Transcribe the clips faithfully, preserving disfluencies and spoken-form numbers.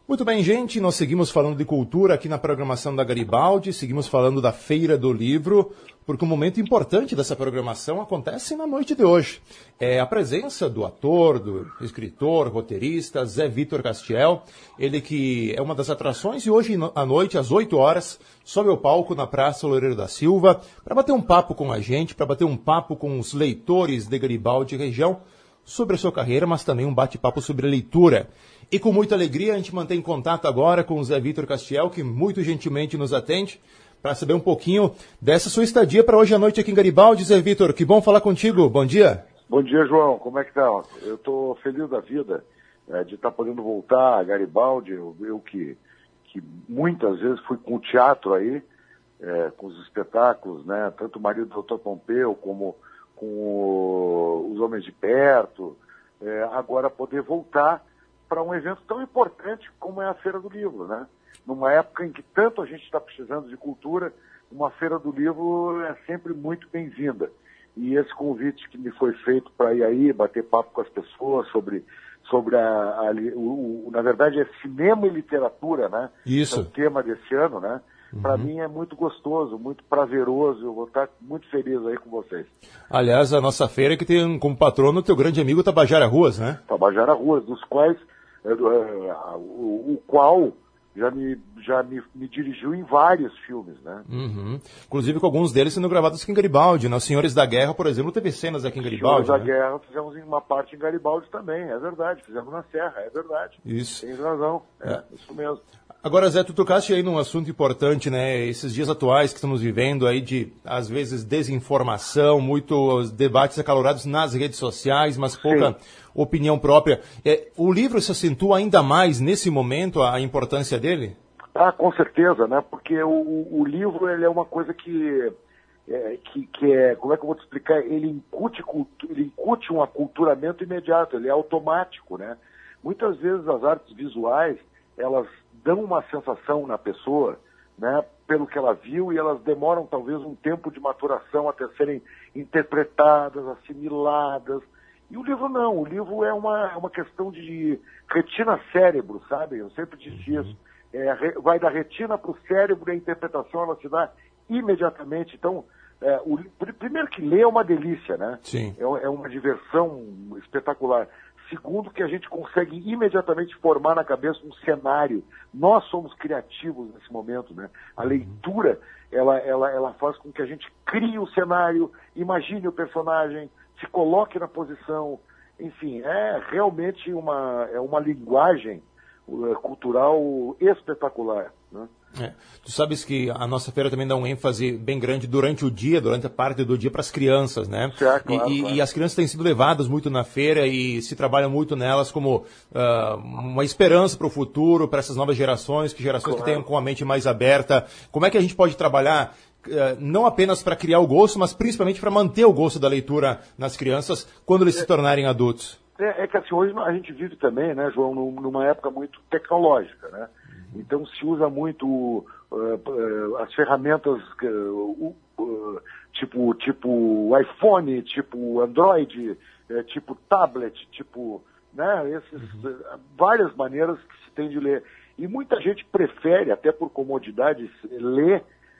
Muito bem, gente, nós seguimos falando de cultura aqui na programação da Garibaldi, seguimos falando da Feira do Livro, porque um momento importante dessa programação acontece na noite de hoje. É a presença do ator, do escritor, roteirista, Zé Vitor Castiel, ele que é uma das atrações, e hoje à noite, às oito horas, sobe ao palco na Praça Loureiro da Silva, para bater um papo com a gente, para bater um papo com os leitores de Garibaldi e região, sobre a sua carreira, mas também um bate-papo sobre a leitura. E com muita alegria a gente mantém contato agora com o Zé Vitor Castiel, que muito gentilmente nos atende, para saber um pouquinho dessa sua estadia para hoje à noite aqui em Garibaldi. Zé Vitor, que bom falar contigo. Bom dia. Bom dia, João. Como é que tá? Eu estou feliz da vida é, de estar tá podendo voltar a Garibaldi. Eu, eu que, que muitas vezes fui com o teatro aí, é, com os espetáculos, né? Tanto o Marido do doutor Pompeu como com o, os Homens de Perto. É, agora poder voltar para um evento tão importante como é a Feira do Livro, né? Numa época em que tanto a gente está precisando de cultura, uma Feira do Livro é sempre muito bem-vinda. E esse convite que me foi feito para ir aí, bater papo com as pessoas sobre, sobre a, a o, o, na verdade é cinema e literatura, né? Isso. É o tema desse ano, né? Uhum. Para mim é muito gostoso, muito prazeroso, eu vou estar muito feliz aí com vocês. Aliás, a nossa feira que tem como patrono o teu grande amigo Tabajara Ruas, né? Tabajara Ruas, dos quais, é, é, o, o qual já, me, já me, me dirigiu em vários filmes, né? Uhum. Inclusive com alguns deles sendo gravados aqui em Garibaldi, né? Os Senhores da Guerra, por exemplo, teve cenas aqui em Garibaldi. Os Senhores né? da Guerra fizemos uma parte em Garibaldi também, é verdade, fizemos na Serra, é verdade. Isso. Tem razão, é, É. isso mesmo. Agora, Zé, tu tocaste aí num assunto importante, né? Esses dias atuais que estamos vivendo aí de, às vezes, desinformação, muitos debates acalorados nas redes sociais, mas pouca Sim. opinião própria. É, o livro se acentua ainda mais nesse momento, a importância dele? Ah, com certeza, né? Porque o, o livro, ele é uma coisa que, é, que, que é, como é que eu vou te explicar? Ele incute, ele incute um aculturamento imediato, ele é automático, né? Muitas vezes as artes visuais, elas dão uma sensação na pessoa, né, pelo que ela viu, e elas demoram talvez um tempo de maturação até serem interpretadas, assimiladas. E o livro não, o livro é uma, é uma questão de retina-cérebro, sabe? Eu sempre disse isso. É, vai da retina para o cérebro e a interpretação ela se dá imediatamente. Então, é, o, primeiro que ler é uma delícia, né? Sim. É, é uma diversão espetacular. Segundo, que a gente consegue imediatamente formar na cabeça um cenário. Nós somos criativos nesse momento, né? A leitura, ela, ela, ela faz com que a gente crie o cenário, imagine o personagem, se coloque na posição. Enfim, é realmente uma, é uma linguagem uh, cultural espetacular, né? É. Tu sabes que a nossa feira também dá um ênfase bem grande durante o dia, durante a parte do dia para as crianças, né? Certo, e, claro, e, claro. e as crianças têm sido levadas muito na feira e se trabalha muito nelas como uh, uma esperança para o futuro, para essas novas gerações, que gerações Claro. que tenham com a mente mais aberta. Como é que a gente pode trabalhar uh, não apenas para criar o gosto, mas principalmente para manter o gosto da leitura nas crianças quando eles se tornarem adultos? É, é que assim, hoje a gente vive também, né, João, numa época muito tecnológica, né? Então se usa muito uh, uh, as ferramentas uh, uh, tipo, tipo iPhone, tipo Android, uh, tipo tablet, tipo, né, esses, uhum. uh, várias maneiras que se tem de ler. E muita gente prefere, até por comodidade, ler,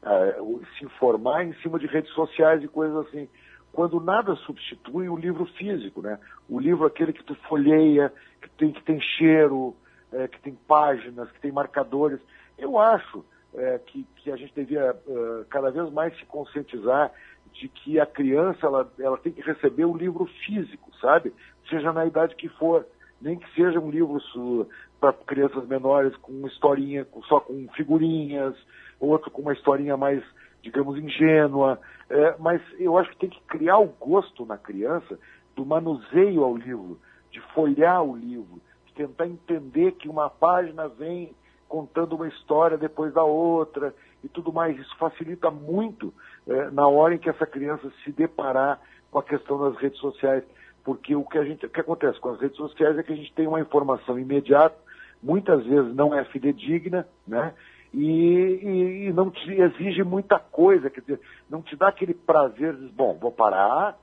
uh, se informar em cima de redes sociais e coisas assim. Quando nada substitui o livro físico, né? O livro aquele que tu folheia, que tem, que tem cheiro, é, que tem páginas, que tem marcadores. Eu acho é, que, que a gente devia é, cada vez mais se conscientizar de que a criança ela, ela tem que receber o livro físico, sabe? Seja na idade que for. Nem que seja um livro para crianças menores com uma historinha, com, só com figurinhas, outro com uma historinha mais, digamos, ingênua. É, mas eu acho que tem que criar o gosto na criança do manuseio ao livro, de folhear o livro, de tentar entender que uma página vem contando uma história depois da outra e tudo mais. Isso facilita muito é, na hora em que essa criança se deparar com a questão das redes sociais, porque o que, a gente, o que acontece com as redes sociais é que a gente tem uma informação imediata, muitas vezes não é fidedigna, né? E, e, e não te exige muita coisa, quer dizer, não te dá aquele prazer de, bom, vou parar,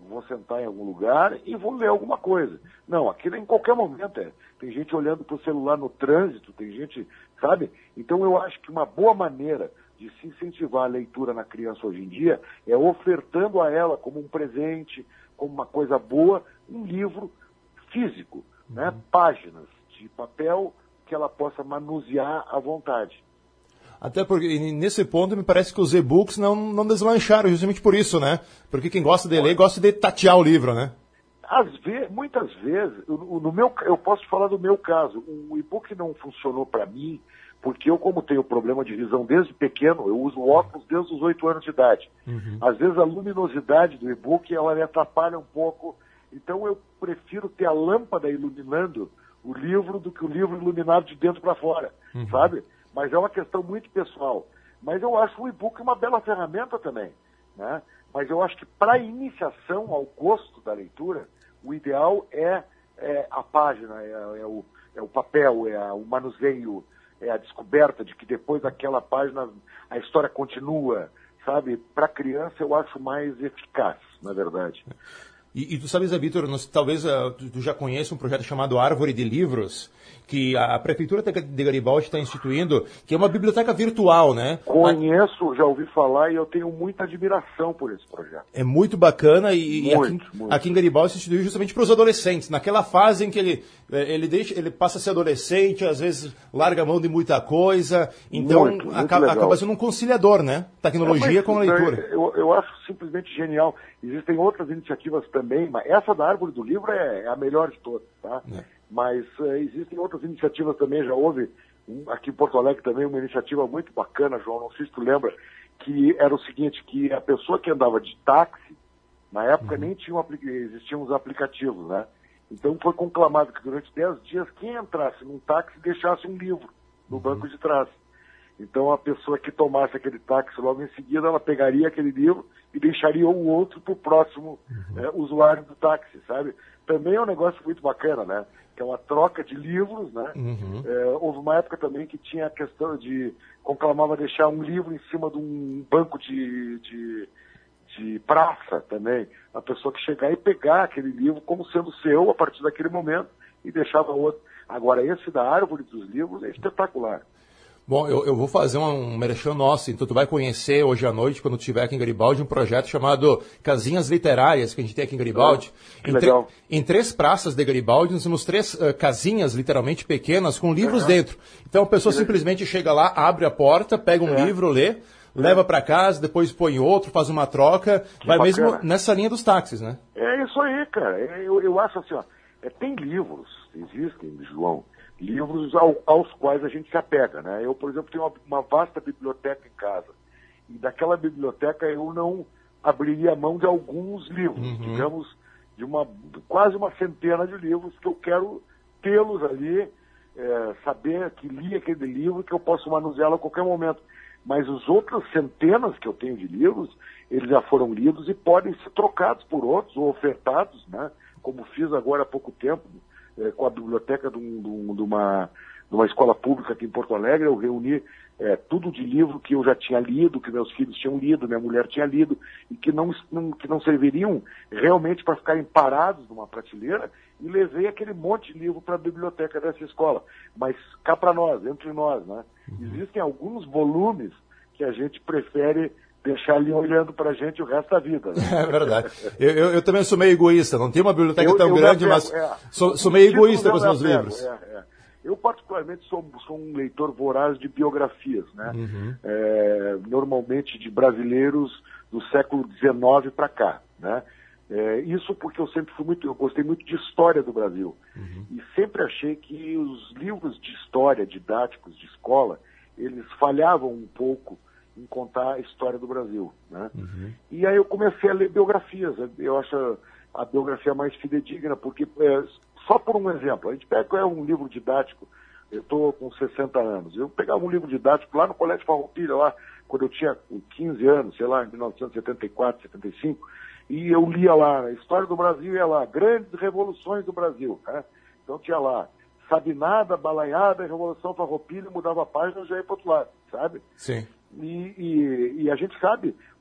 vou sentar em algum lugar e vou ler alguma coisa. Não, aquilo é em qualquer momento. É. Tem gente olhando para o celular no trânsito, tem gente, sabe? Então eu acho que uma boa maneira de se incentivar a leitura na criança hoje em dia é ofertando a ela como um presente, como uma coisa boa, um livro físico, uhum. né? Páginas de papel que ela possa manusear à vontade. Até porque, nesse ponto, me parece que os e-books não, não deslancharam justamente por isso, né? Porque quem gosta de ler, gosta de tatear o livro, né? Às vezes, muitas vezes, no meu, eu posso falar do meu caso, o e-book não funcionou para mim, porque eu, como tenho problema de visão desde pequeno, eu uso óculos desde os oito anos de idade. Uhum. Às vezes a luminosidade do e-book, ela me atrapalha um pouco, então eu prefiro ter a lâmpada iluminando o livro do que o livro iluminado de dentro para fora, uhum. sabe? Mas é uma questão muito pessoal. Mas eu acho o e-book uma bela ferramenta também, né? Mas eu acho que para iniciação ao gosto da leitura, o ideal é, é a página, é, é, o, é o papel, é a, o manuseio, é a descoberta de que depois daquela página a história continua, sabe? Para criança eu acho mais eficaz, na verdade. E, e tu sabes, Vitor, talvez uh, tu, tu já conheça um projeto chamado Árvore de Livros, que a, a Prefeitura de Garibaldi está instituindo, que é uma biblioteca virtual, né? Conheço, já ouvi falar e eu tenho muita admiração por esse projeto. É muito bacana e, muito, e aqui, muito. aqui em Garibaldi se instituiu justamente para os adolescentes, naquela fase em que ele, ele, deixa, ele passa a ser adolescente, às vezes larga a mão de muita coisa, então muito, muito acaba, acaba sendo um conciliador, né? Tecnologia é, com a leitura. Eu, eu acho simplesmente genial. Existem outras iniciativas também, mas essa da Árvore do Livro é, é a melhor de todas, tá? É. Mas uh, existem outras iniciativas também, já houve um, aqui em Porto Alegre também uma iniciativa muito bacana, João, não sei se tu lembra, que era o seguinte, que a pessoa que andava de táxi, na época uhum. nem tinha um, existiam os aplicativos, né? Então foi conclamado que durante dez dias quem entrasse num táxi deixasse um livro no uhum. banco de trás. Então a pessoa que tomasse aquele táxi logo em seguida, ela pegaria aquele livro e deixaria o outro para o próximo uhum. é, usuário do táxi, sabe? Também é um negócio muito bacana, né? Que é uma troca de livros, né? Uhum. É, houve uma época também que tinha a questão de conclamava deixar um livro em cima de um banco de, de, de praça também. A pessoa que chegar e pegar aquele livro como sendo seu a partir daquele momento e deixava outro. Agora, esse da Árvore dos Livros é espetacular. Bom, eu, eu vou fazer um, um merchan nosso, então tu vai conhecer hoje à noite, quando estiver aqui em Garibaldi, um projeto chamado Casinhas Literárias, que a gente tem aqui em Garibaldi. Ah, que em, legal. Em três praças de Garibaldi, nós temos três uh, casinhas, literalmente pequenas, com livros uhum. dentro. Então a pessoa que simplesmente legal. chega lá, abre a porta, pega um é. livro, lê, é. leva para casa, depois põe outro, faz uma troca, que vai bacana. Mesmo nessa linha dos táxis, né? É isso aí, cara. Eu, eu acho assim, ó, é, tem livros, existem, João, livros ao, aos quais a gente se apega, né? Eu, por exemplo, tenho uma, uma vasta biblioteca em casa. E daquela biblioteca eu não abriria mão de alguns livros, uhum. digamos, de uma quase uma centena de livros que eu quero tê-los ali, é, saber que li aquele livro, que eu posso manuseá-lo a qualquer momento. Mas os outras centenas que eu tenho de livros, eles já foram lidos e podem ser trocados por outros ou ofertados, né? Como fiz agora há pouco tempo, com a biblioteca de, um, de, uma, de uma escola pública aqui em Porto Alegre. Eu reuni é, tudo de livro que eu já tinha lido, que meus filhos tinham lido, minha mulher tinha lido, e que não, não, que não serviriam realmente para ficarem parados numa prateleira, e levei aquele monte de livro para a biblioteca dessa escola. Mas cá para nós, entre nós, né? Existem alguns volumes que a gente prefere deixar ali olhando pra gente o resto da vida. Né? É verdade. Eu, eu, eu também sou meio egoísta, não tenho uma biblioteca eu, tão eu grande, apego, mas é. sou, sou meio egoísta com os meus livros. É, é. Eu, particularmente, sou, sou um leitor voraz de biografias, né? Uhum. É, normalmente de brasileiros do século dezenove para cá, né? É, isso porque eu sempre fui muito, eu gostei muito de história do Brasil. Uhum. E sempre achei que os livros de história didáticos de escola, eles falhavam um pouco em contar a história do Brasil, né? Uhum. E aí eu comecei a ler biografias. Eu acho a biografia mais fidedigna, porque, é, só por um exemplo, a gente pega um livro didático, eu estou com sessenta anos, eu pegava um livro didático lá no Colégio Farroupilha, lá, quando eu tinha quinze anos, sei lá, em mil novecentos e setenta e quatro, setenta e cinco, e eu lia lá, a história do Brasil ia lá, grandes revoluções do Brasil, né? Então tinha lá, Sabinada, Balaiada, Revolução Farroupilha, mudava a página e já ia para outro lado, sabe? Sim. E, e, e a gente sabe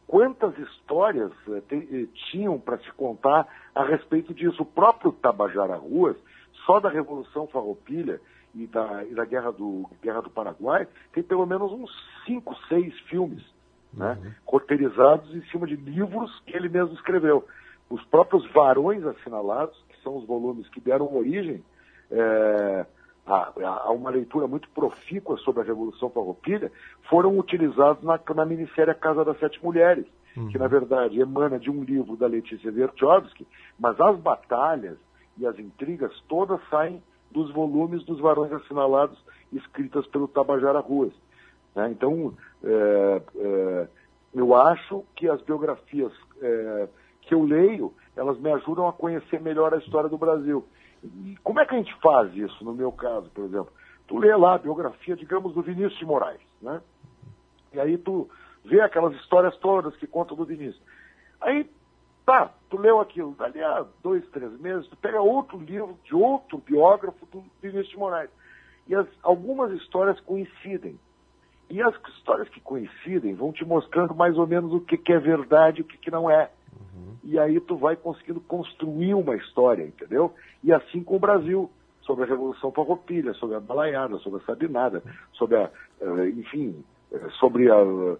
quantas histórias eh, te, eh, tinham para se contar a respeito disso. O próprio Tabajara Ruas, só da Revolução Farroupilha e da, e da Guerra, do, Guerra do Paraguai, tem pelo menos uns cinco, seis filmes, né, uhum. roteirizados em cima de livros que ele mesmo escreveu. Os próprios Varões Assinalados, que são os volumes que deram origem é, a, a uma leitura muito profícua sobre a Revolução Farroupilha, foram utilizados na, na minissérie A Casa das Sete Mulheres, uhum. que na verdade emana de um livro da Letícia Wierchowski, mas as batalhas e as intrigas todas saem dos volumes dos Varões Assinalados escritas pelo Tabajara Ruas. Né? Então, é, é, eu acho que as biografias é, que eu leio, elas me ajudam a conhecer melhor a história do Brasil. E como é que a gente faz isso, no meu caso, por exemplo? Tu lê lá a biografia, digamos, do Vinícius de Moraes, né? E aí tu vê aquelas histórias todas que contam do Vinícius. Aí, tá, tu leu aquilo, dali a dois, três meses, tu pega outro livro de outro biógrafo do Vinícius de Moraes. E as, algumas histórias coincidem. E as histórias que coincidem vão te mostrando mais ou menos o que, que é verdade e o que, que não é. Uhum. E aí tu vai conseguindo construir uma história, entendeu? E assim com o Brasil, sobre a Revolução Farroupilha, sobre a Balaiada, sobre a Sabinada, sobre a, enfim, sobre a,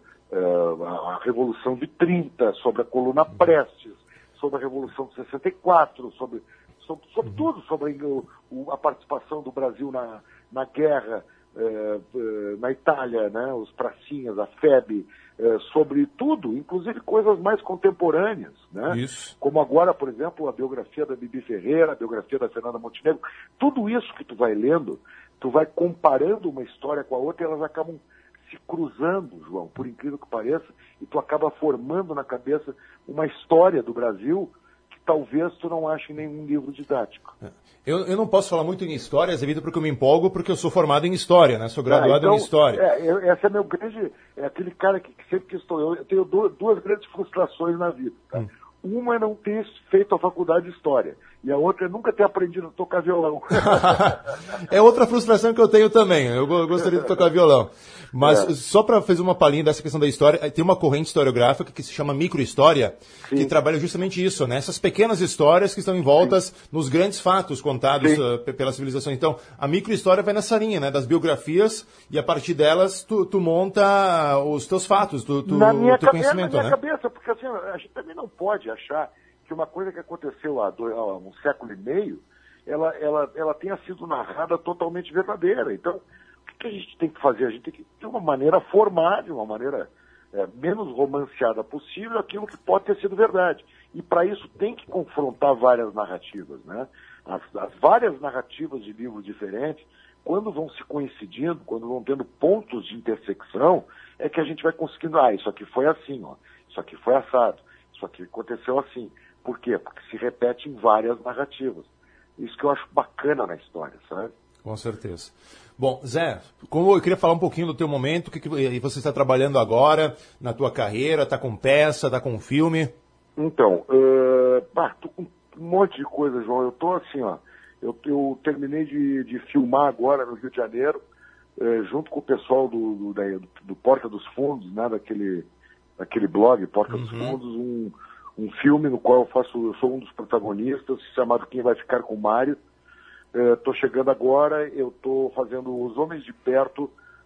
a, a Revolução de trinta, sobre a Coluna Prestes, sobre a Revolução de sessenta e quatro, sobre, sobre, sobre uhum. tudo, sobre a, a participação do Brasil na, na guerra, É, na Itália, né, os pracinhas, a F E B, é, sobre tudo, inclusive coisas mais contemporâneas, né? Isso. Como agora, por exemplo, a biografia da Bibi Ferreira, a biografia da Fernanda Montenegro. Tudo isso que tu vai lendo, tu vai comparando uma história com a outra e elas acabam se cruzando, João, por incrível que pareça, e tu acaba formando na cabeça uma história do Brasil que talvez tu não ache em nenhum livro didático. Eu, eu não posso falar muito em história, devido porque eu me empolgo, porque eu sou formado em história, né? Sou graduado ah, então, em história. É, eu, essa é meu grande, é aquele cara que, que sempre que estou, eu, eu tenho duas, duas grandes frustrações na vida, tá? Hum. Uma é não ter feito a faculdade de História. E a outra é nunca ter aprendido a tocar violão. É outra frustração que eu tenho também. Eu gostaria de tocar violão. Mas é. só para fazer uma palhinha dessa questão da história, tem uma corrente historiográfica que se chama microhistória, Sim. que trabalha justamente isso, né? Essas pequenas histórias que estão envoltas Sim. nos grandes fatos contados uh, pela civilização. Então, a microhistória vai nessa linha, né? Das biografias, e a partir delas tu, tu monta os teus fatos, tu, tu, na minha o teu cabeça, conhecimento, na minha né? cabeça, porque assim, a gente também não pode achar que uma coisa que aconteceu há, dois, há um século e meio, ela, ela, ela tenha sido narrada totalmente verdadeira. Então, o que, que a gente tem que fazer? A gente tem que, de uma maneira, formar, de uma maneira é, menos romanceada possível, aquilo que pode ter sido verdade. E, para isso, tem que confrontar várias narrativas, né? As, as várias narrativas de livros diferentes, quando vão se coincidindo, quando vão tendo pontos de intersecção, é que a gente vai conseguindo, ah, isso aqui foi assim, ó, isso aqui foi assado, isso aqui aconteceu assim. Por quê? Porque se repete em várias narrativas. Isso que eu acho bacana na história, sabe? Com certeza. Bom, Zé, como eu queria falar um pouquinho do teu momento, o que, que você está trabalhando agora na tua carreira, está com peça, está com filme? Então, uh, bah, tô com um monte de coisa, João. Eu tô assim, ó, eu, eu terminei de, de filmar agora no Rio de Janeiro, uh, junto com o pessoal do, do, da, do Porta dos Fundos, né, daquele, daquele blog Porta uhum. dos Fundos, um um filme no qual eu faço, eu sou um dos protagonistas, chamado Quem Vai Ficar com o Mário. Estou uh, chegando agora, eu estou fazendo Os Homens de Perto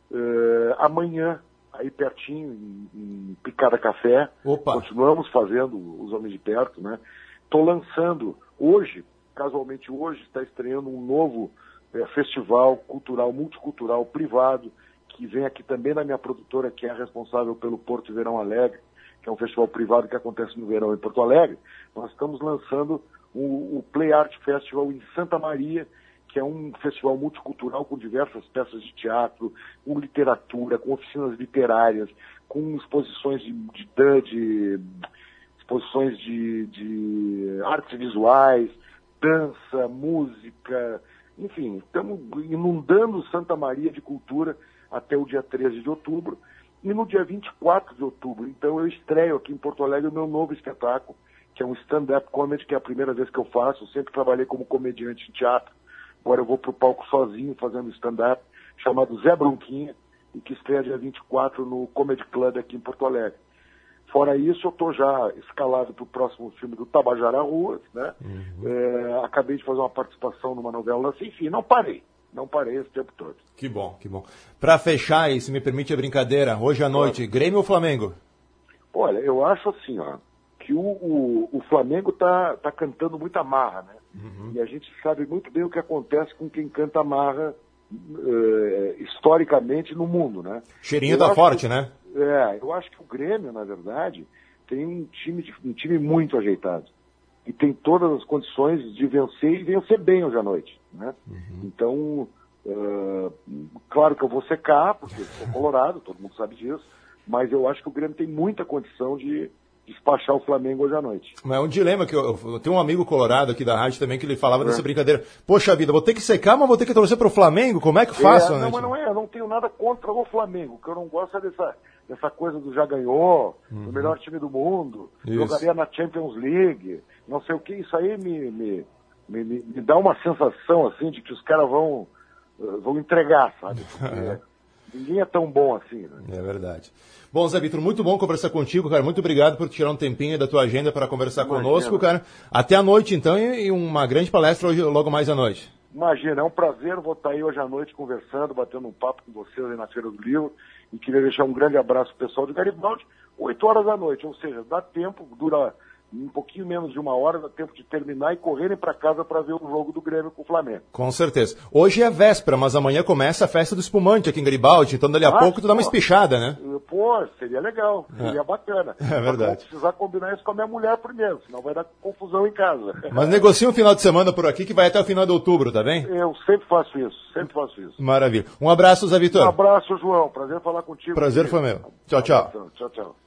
uh, amanhã, aí pertinho, em, em Picada Café. Opa. Continuamos fazendo Os Homens de Perto, né? Estou lançando hoje, casualmente hoje, está estreando um novo uh, festival cultural, multicultural, privado, que vem aqui também na minha produtora, que é a responsável pelo Porto Verão Alegre, que é um festival privado que acontece no verão em Porto Alegre. Nós estamos lançando o, o Play Art Festival em Santa Maria, que é um festival multicultural com diversas peças de teatro, com literatura, com oficinas literárias, com exposições de, de, de exposições de, de artes visuais, dança, música, enfim, estamos inundando Santa Maria de cultura até o dia treze de outubro. E no dia vinte e quatro de outubro, então, eu estreio aqui em Porto Alegre o meu novo espetáculo, que é um stand-up comedy, que é a primeira vez que eu faço. Eu sempre trabalhei como comediante em teatro. Agora eu vou para o palco sozinho fazendo stand-up, chamado Zé Bronquinha, e que estreia dia vinte e quatro no Comedy Club aqui em Porto Alegre. Fora isso, eu estou já escalado para o próximo filme do Tabajara Ruas, né? Uhum. É, acabei de fazer uma participação numa novela assim, enfim, não parei. Não parei esse tempo todo. Que bom, que bom. Para fechar, e se me permite a brincadeira, hoje à noite, claro. Grêmio ou Flamengo? Olha, eu acho assim, ó, que o, o, o Flamengo tá, tá cantando muita marra, né? Uhum. E a gente sabe muito bem o que acontece com quem canta marra uh, historicamente no mundo, né? Cheirinho tá forte, que, né? É, eu acho que o Grêmio, na verdade, tem um time, de, um time muito ajeitado. E tem todas as condições de vencer e vencer bem hoje à noite, né? Uhum. Então, uh, claro que eu vou secar, porque eu sou colorado, todo mundo sabe disso, mas eu acho que o Grêmio tem muita condição de despachar o Flamengo hoje à noite. Mas é um dilema que eu, eu tenho um amigo colorado aqui da rádio também que ele falava é. dessa brincadeira. Poxa vida, vou ter que secar, mas vou ter que torcer pro Flamengo? Como é que eu faço, é, né? Não, mas não é, eu não tenho nada contra o Flamengo. O que eu não gosto é dessa, dessa coisa do já ganhou, uhum. do melhor time do mundo, isso. Jogaria na Champions League, não sei o que, isso aí me, me, me, me dá uma sensação assim de que os caras vão, vão entregar, sabe? Porque ninguém é tão bom assim, né? É verdade. Bom, Zé Vitor, muito bom conversar contigo, cara. Muito obrigado por tirar um tempinho da tua agenda para conversar Imagina. conosco, cara. Até a noite, então, e uma grande palestra hoje, logo mais à noite. Imagina, é um prazer. Vou estar aí hoje à noite conversando, batendo um papo com vocês aí na Feira do Livro. E queria deixar um grande abraço pro pessoal de Garibaldi, oito horas da noite. Ou seja, dá tempo, dura um pouquinho menos de uma hora, dá tempo de terminar e correrem para casa para ver o jogo do Grêmio com o Flamengo. Com certeza. Hoje é véspera, mas amanhã começa a festa do espumante aqui em Garibaldi, então dali a ah, pouco tu dá uma espichada, né? Pô, seria legal, seria é. bacana. É verdade. Mas vou precisar combinar isso com a minha mulher primeiro, senão vai dar confusão em casa. Mas negocia um final de semana por aqui que vai até o final de outubro, tá bem? Eu sempre faço isso, sempre faço isso. Maravilha. Um abraço, Zé Vitor. Um abraço, João. Prazer falar contigo. Prazer foi meu. Tchau, tchau. Tchau, tchau.